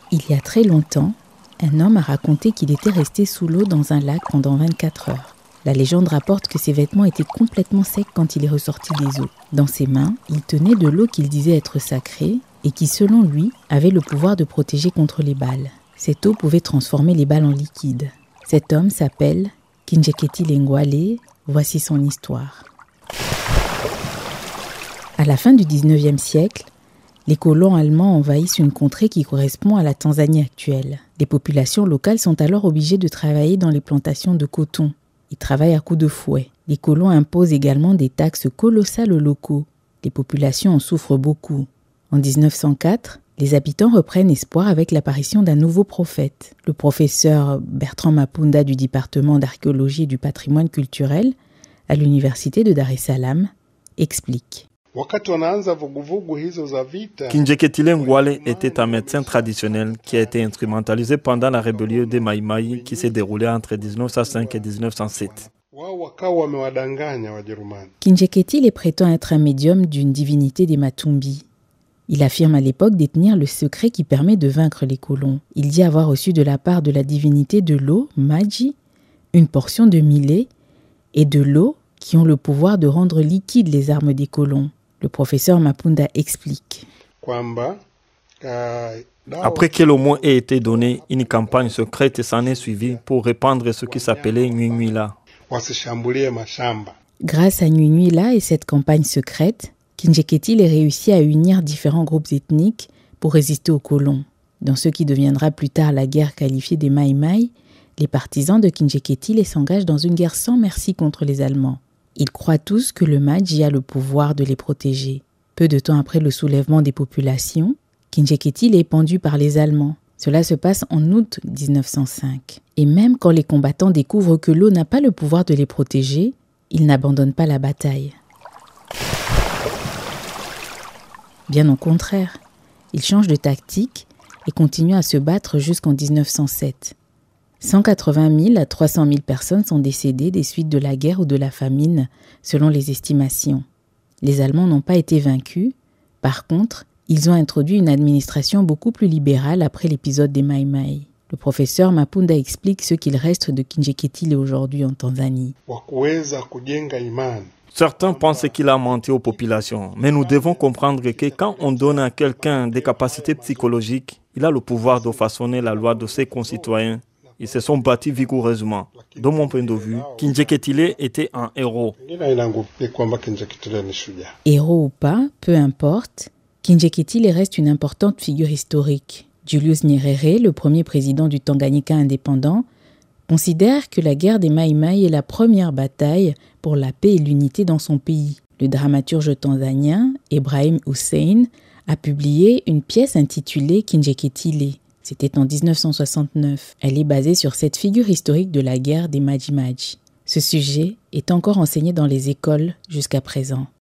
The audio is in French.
Il y a très longtemps, un homme a raconté qu'il était resté sous l'eau dans un lac pendant 24 heures. La légende rapporte que ses vêtements étaient complètement secs quand il est ressorti des eaux. Dans ses mains, il tenait de l'eau qu'il disait être sacrée et qui, selon lui, avait le pouvoir de protéger contre les balles. Cette eau pouvait transformer les balles en liquide. Cet homme s'appelle Kinjeketile Ngwale. Voici son histoire. À la fin du 19e siècle, les colons allemands envahissent une contrée qui correspond à la Tanzanie actuelle. Les populations locales sont alors obligées de travailler dans les plantations de coton. Ils travaillent à coups de fouet. Les colons imposent également des taxes colossales aux locaux. Les populations en souffrent beaucoup. En 1904, les habitants reprennent espoir avec l'apparition d'un nouveau prophète. Le professeur Bertrand Mapunda du département d'archéologie et du patrimoine culturel à l'université de Dar es Salaam explique. Kinjeketile Ngwale était un médecin traditionnel qui a été instrumentalisé pendant la rébellion des Maïmaï qui s'est déroulée entre 1905 et 1907. Kinjeketile prétend être un médium d'une divinité des Matumbi. Il affirme à l'époque détenir le secret qui permet de vaincre les colons. Il dit avoir reçu de la part de la divinité de l'eau, Maji, une portion de millet et de l'eau qui ont le pouvoir de rendre liquides les armes des colons. Le professeur Mapunda explique. Après que l'homo ait été donné, une campagne secrète s'en est suivie pour répandre ce qui s'appelait Nyunyila. Grâce à Nyunyila et cette campagne secrète, Kinjeketile réussit à unir différents groupes ethniques pour résister aux colons. Dans ce qui deviendra plus tard la guerre qualifiée des Maïmaï, les partisans de Kinjeketile s'engagent dans une guerre sans merci contre les Allemands. Ils croient tous que le Maji a le pouvoir de les protéger. Peu de temps après le soulèvement des populations, Kinjeketile est pendu par les Allemands. Cela se passe en août 1905. Et même quand les combattants découvrent que l'eau n'a pas le pouvoir de les protéger, ils n'abandonnent pas la bataille. Bien au contraire, ils changent de tactique et continuent à se battre jusqu'en 1907. 180 000 à 300 000 personnes sont décédées des suites de la guerre ou de la famine, selon les estimations. Les Allemands n'ont pas été vaincus. Par contre, ils ont introduit une administration beaucoup plus libérale après l'épisode des Maïmaï. Le professeur Mapunda explique ce qu'il reste de Kinjeketile aujourd'hui en Tanzanie. Certains pensent qu'il a menti aux populations, mais nous devons comprendre que quand on donne à quelqu'un des capacités psychologiques, il a le pouvoir de façonner la loi de ses concitoyens. Ils se sont battus vigoureusement. De mon point de vue, Kinjeketile était un héros. Héros ou pas, peu importe, Kinjeketile reste une importante figure historique. Julius Nyerere, le premier président du Tanganyika indépendant, considère que la guerre des Maïmaï est la première bataille pour la paix et l'unité dans son pays. Le dramaturge tanzanien Ibrahim Hussein a publié une pièce intitulée Kinjeketile. C'était en 1969. Elle est basée sur cette figure historique de la guerre des Maji-Maji. Ce sujet est encore enseigné dans les écoles jusqu'à présent.